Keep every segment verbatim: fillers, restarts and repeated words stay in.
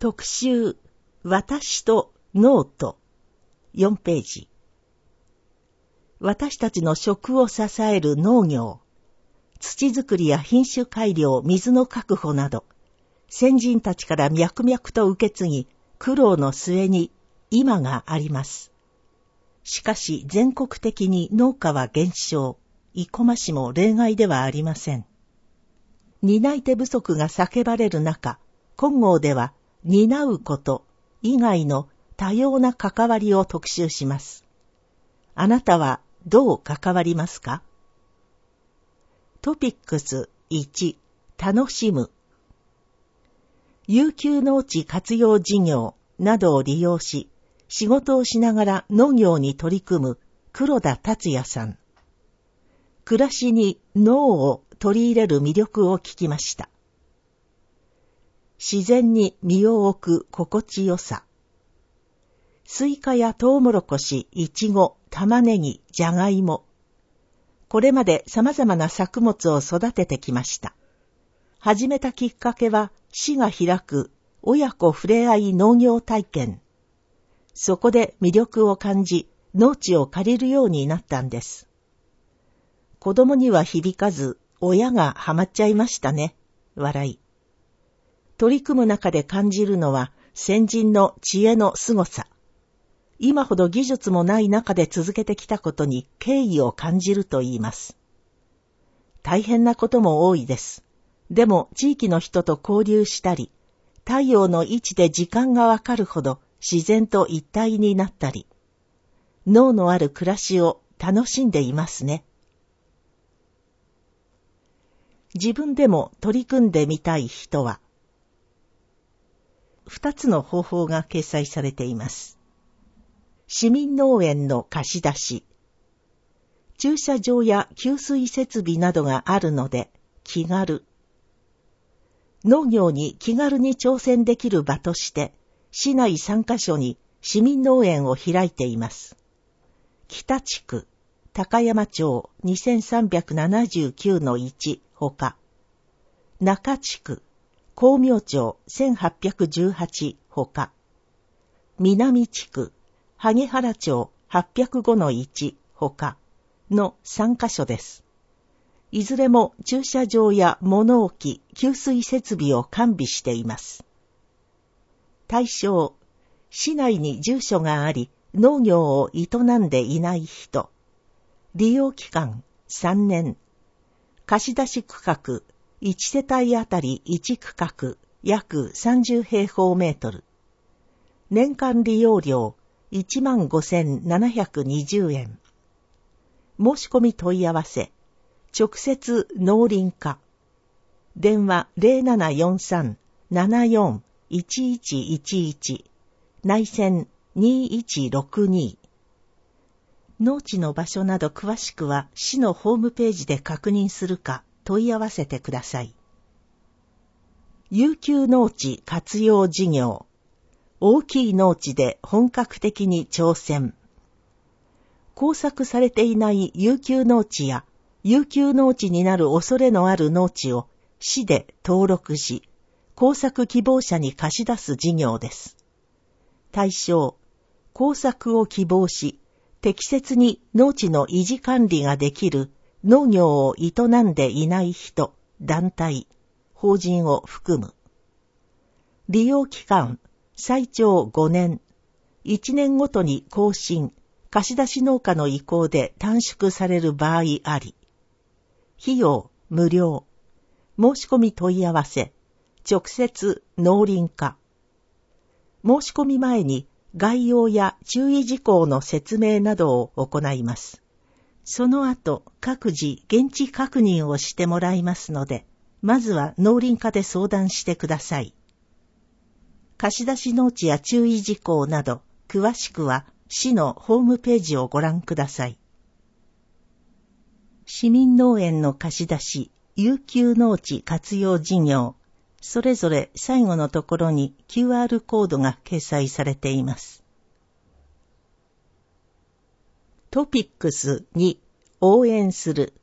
特集、私とノート、よんページ。私たちの食を支える農業、土作りや品種改良、水の確保など、先人たちから脈々と受け継ぎ、苦労の末に今があります。しかし全国的に農家は減少、生駒市も例外ではありません。担い手不足が叫ばれる中、金剛では担うこと以外の多様な関わりを特集します。あなたはどう関わりますか？トピックスいち、楽しむ。有給農地活用事業などを利用し、仕事をしながら農業に取り組む黒田達也さん。暮らしに農を取り入れる魅力を聞きました。自然に身を置く心地よさ。スイカやトウモロコシ、イチゴ、玉ねぎ、ジャガイモ。これまで様々な作物を育ててきました。始めたきっかけは市が開く親子ふれあい農業体験。そこで魅力を感じ、農地を借りるようになったんです。子供には響かず、親がハマっちゃいましたね。笑い。取り組む中で感じるのは先人の知恵の凄さ。今ほど技術もない中で続けてきたことに敬意を感じると言います。大変なことも多いです。でも地域の人と交流したり、太陽の位置で時間がわかるほど自然と一体になったり、農のある暮らしを楽しんでいますね。自分でも取り組んでみたい人は、二つの方法が掲載されています。市民農園の貸し出し。駐車場や給水設備などがあるので気軽。農業に気軽に挑戦できる場として、市内さんカ所に市民農園を開いています。北地区、高山町 にせんさんびゃくななじゅうきゅうのいち ほか、中地区、光明町せんはっぴゃくじゅうはちほか、南地区、萩原町はっぴゃくごのいちほかのさんカ所です。いずれも駐車場や物置、給水設備を完備しています。対象、市内に住所があり、農業を営んでいない人。利用期間さんねん。貸出区画、いち世帯あたりいち区画、約さんじゅう平方メートル。年間利用料いちまんごせんななひゃくにじゅうえん。申し込み問い合わせ、直接農林課。電話 ゼロななよんさん ななよん いちいちいちいち、内線にいちろくに。農地の場所など詳しくは市のホームページで確認するか問い合わせてください。有給農地活用事業。大きい農地で本格的に挑戦。耕作されていない有給農地や有給農地になる恐れのある農地を市で登録し、耕作希望者に貸し出す事業です。対象、耕作を希望し、適切に農地の維持管理ができる農業を営んでいない人、団体、法人を含む。利用期間、最長ごねん、いちねんごとに更新、貸出農家の意向で短縮される場合あり。費用、無料。申し込み問い合わせ、直接農林課。申し込み前に概要や注意事項の説明などを行います。その後、各自現地確認をしてもらいますので、まずは農林課で相談してください。貸出農地や注意事項など、詳しくは市のホームページをご覧ください。市民農園の貸し出し、有給農地活用事業、それぞれ最後のところに キューアール コードが掲載されています。トピックスに応援する。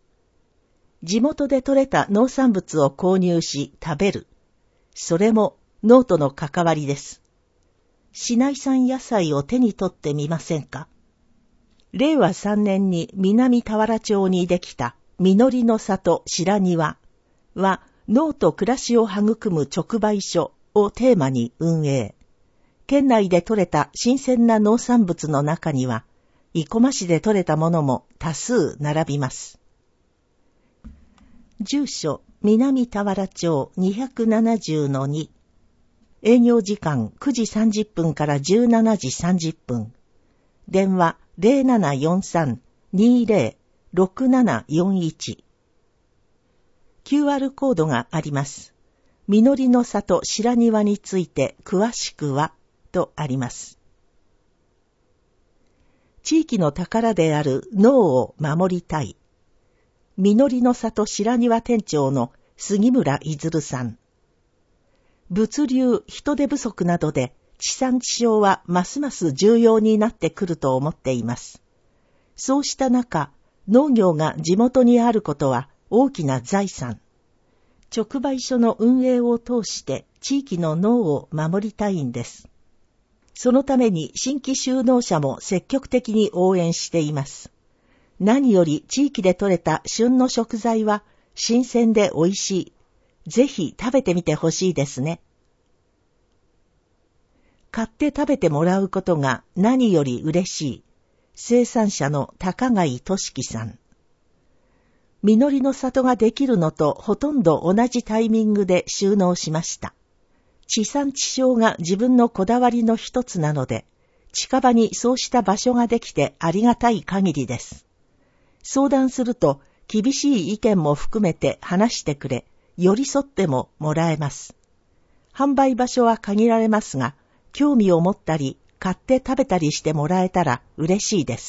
地元で採れた農産物を購入し食べる。それも脳との関わりです。市内産野菜を手に取ってみませんか。れいわさんねんに南田原町にできた実りの里白庭は、農と暮らしを育む直売所をテーマに運営。県内で採れた新鮮な農産物の中には、生駒市で採れたものも多数並びます。住所、南田原町 にひゃくななじゅうのに。営業時間くじさんじゅっぷんからじゅうしちじさんじゅっぷん。電話 ゼロななよんさん にゼロ ろくななよんいち。キューアール コードがあります。実りの里白庭について詳しくはとあります。地域の宝である農を守りたい。実りの里白庭店長の杉村いずるさん。物流、人手不足などで地産地消はますます重要になってくると思っています。そうした中、農業が地元にあることは大きな財産。直売所の運営を通して地域の農を守りたいんです。そのために新規就農者も積極的に応援しています。何より地域で採れた旬の食材は新鮮で美味しい。ぜひ食べてみてほしいですね。買って食べてもらうことが何より嬉しい。生産者の高貝俊樹さん。実りの里ができるのとほとんど同じタイミングで就農しました。地産地消が自分のこだわりの一つなので、近場にそうした場所ができてありがたい限りです。相談すると厳しい意見も含めて話してくれ、寄り添ってももらえます。販売場所は限られますが、興味を持ったり、買って食べたりしてもらえたら嬉しいです。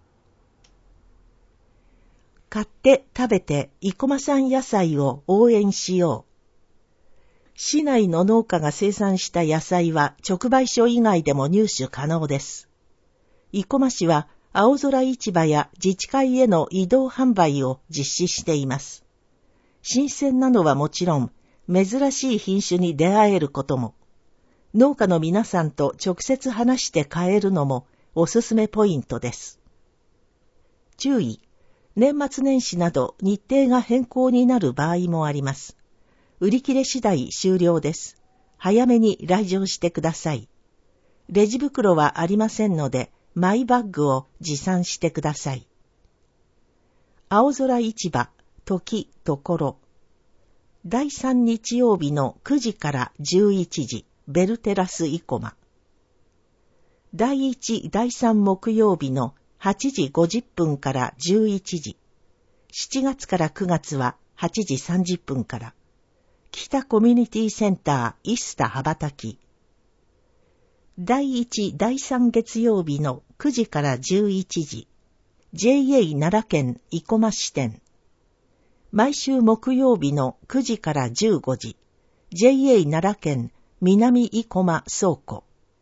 買って食べて生駒産野菜を応援しよう。市内の農家が生産した野菜は直売所以外でも入手可能です。生駒市は青空市場や自治会への移動販売を実施しています。新鮮なのはもちろん、珍しい品種に出会えることも、農家の皆さんと直接話して買えるのもおすすめポイントです。注意、年末年始など日程が変更になる場合もあります。売り切れ次第終了です。早めに来場してください。レジ袋はありませんので、マイバッグを持参してください。青空市場、時、ところ。だいさん日曜日のくじからじゅういちじ、ベルテラス生駒。だいいち、だいさん木曜日のはちじごじゅっぷんからじゅういちじ。しちがつからくがつははちじさんじゅっぷんから。北コミュニティセンターイスタ羽ばたき。だいいち、だいさん月曜日のくじからじゅういちじ。ジェイエー 奈良県生駒支店。毎週木曜日のくじからじゅうごじ。ジェイエー 奈良県南生駒倉庫。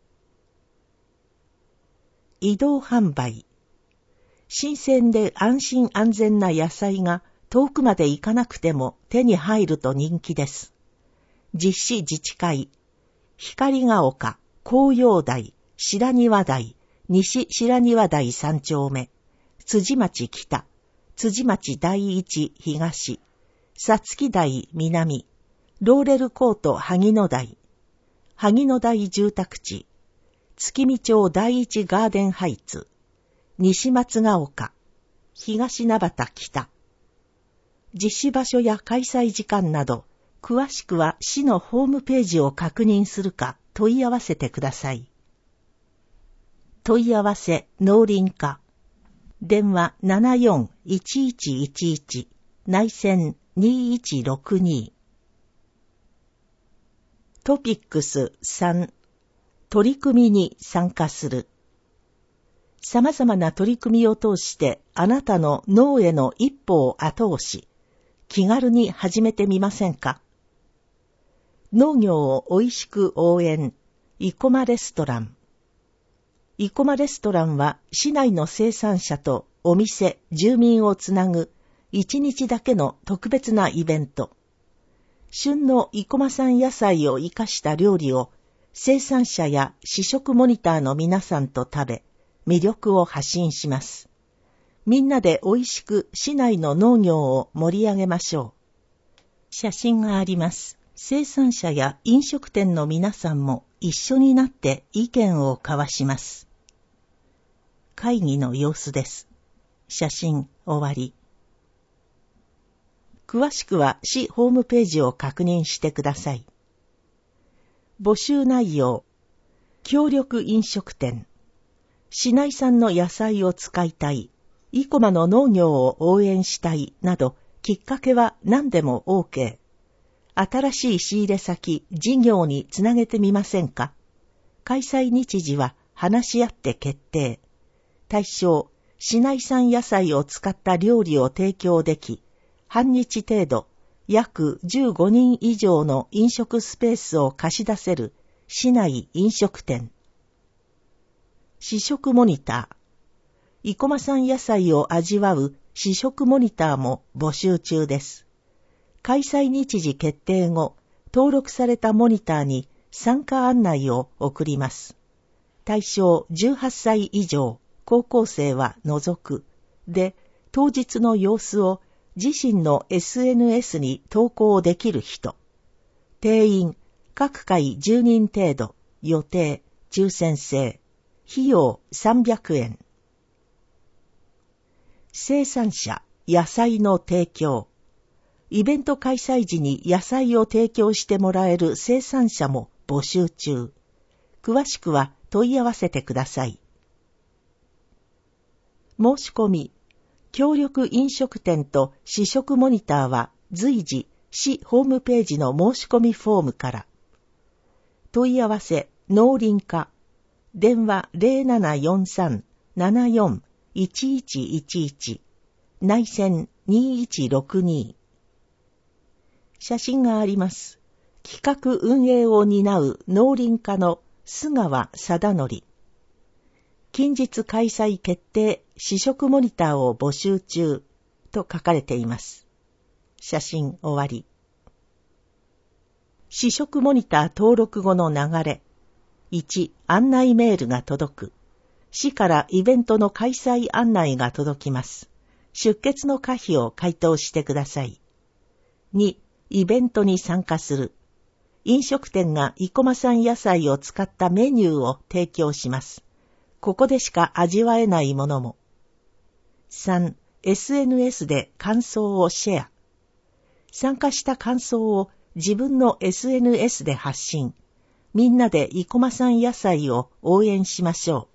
移動販売。新鮮で安心安全な野菜が遠くまで行かなくても手に入ると人気です。実施自治会、光が丘、紅葉台、白庭台、西白庭台三丁目、辻町北、辻町第一東、さつき台南、ローレルコート萩野台、萩野台住宅地、月見町第一ガーデンハイツ、西松ヶ丘、東名畑北。実施場所や開催時間など、詳しくは市のホームページを確認するか問い合わせてください。問い合わせ農林課。電話 ななよんいちいちいちいち 内線にいちろくに。トピックスさん。取り組みに参加する。様々な取り組みを通してあなたの農への一歩を後押し、気軽に始めてみませんか。農業をおいしく応援、生駒レストラン。生駒レストランは市内の生産者とお店、住民をつなぐ一日だけの特別なイベント。 旬の生駒産野菜を生かした料理を生産者や試食モニターの皆さんと食べ、魅力を発信します。みんなで美味しく市内の農業を盛り上げましょう。写真があります。生産者や飲食店の皆さんも一緒になって意見を交わします。会議の様子です。写真終わり。詳しくは市ホームページを確認してください。募集内容、協力飲食店、市内産の野菜を使いたい、生駒の農業を応援したいなど、きっかけは何でも OK。新しい仕入れ先、事業につなげてみませんか？開催日時は話し合って決定。対象、市内産野菜を使った料理を提供でき、半日程度、約じゅうごにん以上の飲食スペースを貸し出せる市内飲食店。試食モニター。生駒産野菜を味わう試食モニターも募集中です。開催日時決定後、登録されたモニターに参加案内を送ります。対象じゅうはっさい以上、高校生は除く。で、当日の様子を自身の エスエヌエス に投稿できる人。定員、各回じゅうにん程度、予定、抽選制。費用さんびゃくえん。生産者、野菜の提供。イベント開催時に野菜を提供してもらえる生産者も募集中。詳しくは問い合わせてください。申し込み、協力飲食店と試食モニターは随時市ホームページの申し込みフォームから。問い合わせ、農林課、電話 ゼロななよんさん ななよん いちいちいちいち、内線にいちろくに。写真があります。企画運営を担う農林課の須川貞則。近日開催決定試食モニターを募集中と書かれています。写真終わり。試食モニター登録後の流れ。いち、案内メールが届く。市からイベントの開催案内が届きます。出欠の可否を回答してください。に、イベントに参加する。飲食店が生駒産野菜を使ったメニューを提供します。ここでしか味わえないものも。さん、エスエヌエス で感想をシェア。参加した感想を自分の エスエヌエス で発信。みんなで生駒産野菜を応援しましょ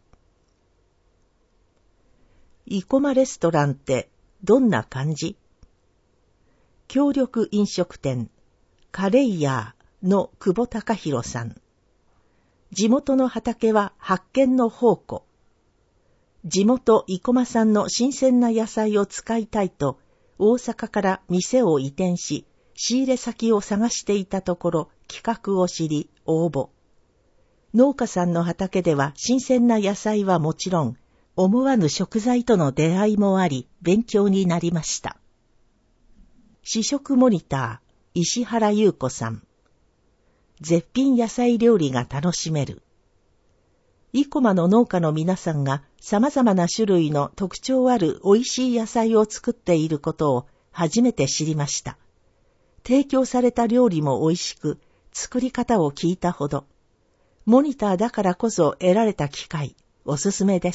う。生駒レストランってどんな感じ？協力飲食店、カレイヤーの久保隆弘さん。地元の畑は発見の宝庫。地元生駒産の新鮮な野菜を使いたいと、大阪から店を移転し、仕入れ先を探していたところ、企画を知り、応募。農家さんの畑では新鮮な野菜はもちろん、思わぬ食材との出会いもあり、勉強になりました。試食モニター、石原優子さん。絶品野菜料理が楽しめる。生駒の農家の皆さんが様々な種類の特徴ある美味しい野菜を作っていることを初めて知りました。提供された料理も美味しく、作り方を聞いたほど。モニターだからこそ得られた機会、おすすめです。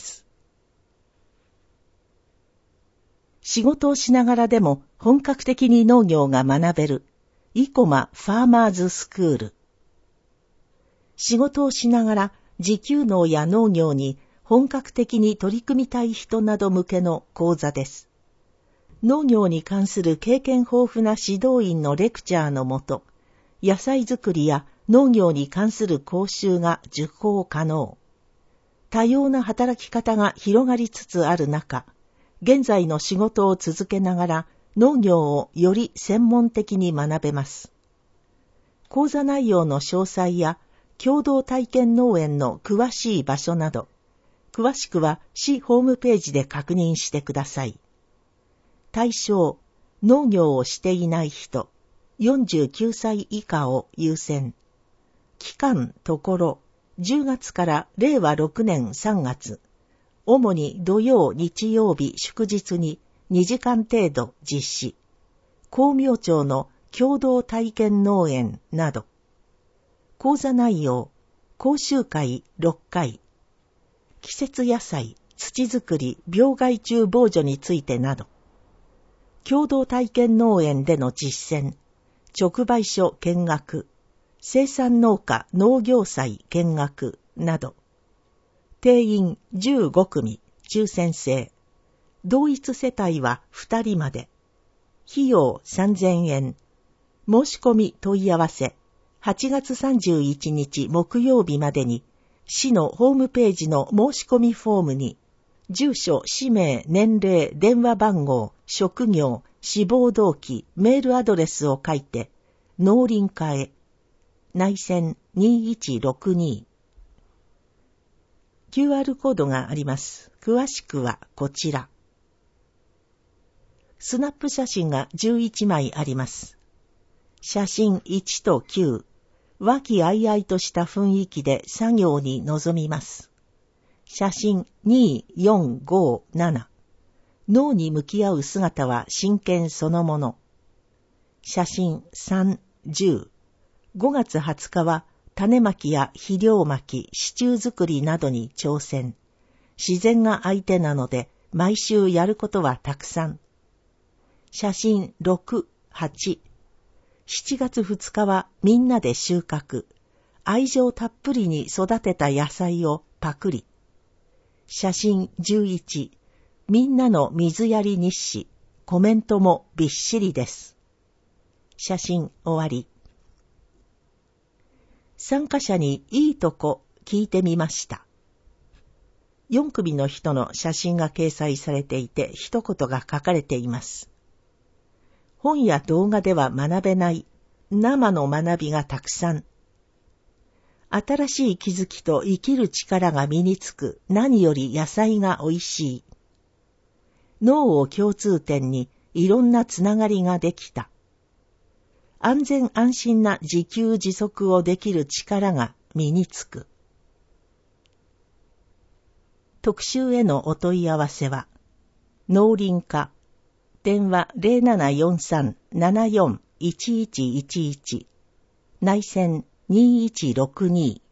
仕事をしながらでも本格的に農業が学べる、生駒ファーマーズスクール。仕事をしながら自給農や農業に本格的に取り組みたい人など向けの講座です。農業に関する経験豊富な指導員のレクチャーのもと、野菜作りや農業に関する講習が受講可能。多様な働き方が広がりつつある中、現在の仕事を続けながら農業をより専門的に学べます。講座内容の詳細や共同体験農園の詳しい場所など、詳しくは市ホームページで確認してください。対象、農業をしていない人、 よんじゅうきゅうさい以下を優先。期間ところ、じゅうがつかられいわろくねんさんがつ、主に土曜日曜日祝日ににじかん程度実施。光明町の共同体験農園など。講座内容、講習会ろっかい。季節野菜、土作り、病害虫防除についてなど。共同体験農園での実践、直売所見学、生産農家農業祭見学など。定員じゅうごくみ、抽選制。同一世帯はふたりまで。費用さんぜんえん。申し込み問い合わせ、はちがつさんじゅういちにち木曜日までに、市のホームページの申し込みフォームに、住所、氏名、年齢、電話番号、職業、志望動機、メールアドレスを書いて、農林課へ。内線にいちろくに。キューアール コードがあります。詳しくはこちら。スナップ写真がじゅういちまいあります。写真いちときゅう。和気あいあいとした雰囲気で作業に臨みます。写真に、よん、ご、なな。脳に向き合う姿は真剣そのもの。写真さん、じゅう。ごがつはつかは種まきや肥料まき、支柱作りなどに挑戦。自然が相手なので毎週やることはたくさん。写真ろく、はち。しちがつふつかはみんなで収穫。愛情たっぷりに育てた野菜をパクリ。写真じゅういち。みんなの水やり日誌。コメントもびっしりです。写真終わり。参加者にいいとこ聞いてみました。よんくみの人の写真が掲載されていて一言が書かれています。本や動画では学べない生の学びがたくさん。新しい気づきと生きる力が身につく何より野菜がおいしい。脳を共通点にいろんなつながりができた。安全安心な自給自足をできる力が身につく。特集へのお問い合わせは、農林課、電話 ゼロななよんさん ななよん いちいちいちいち、内線にいちろくに。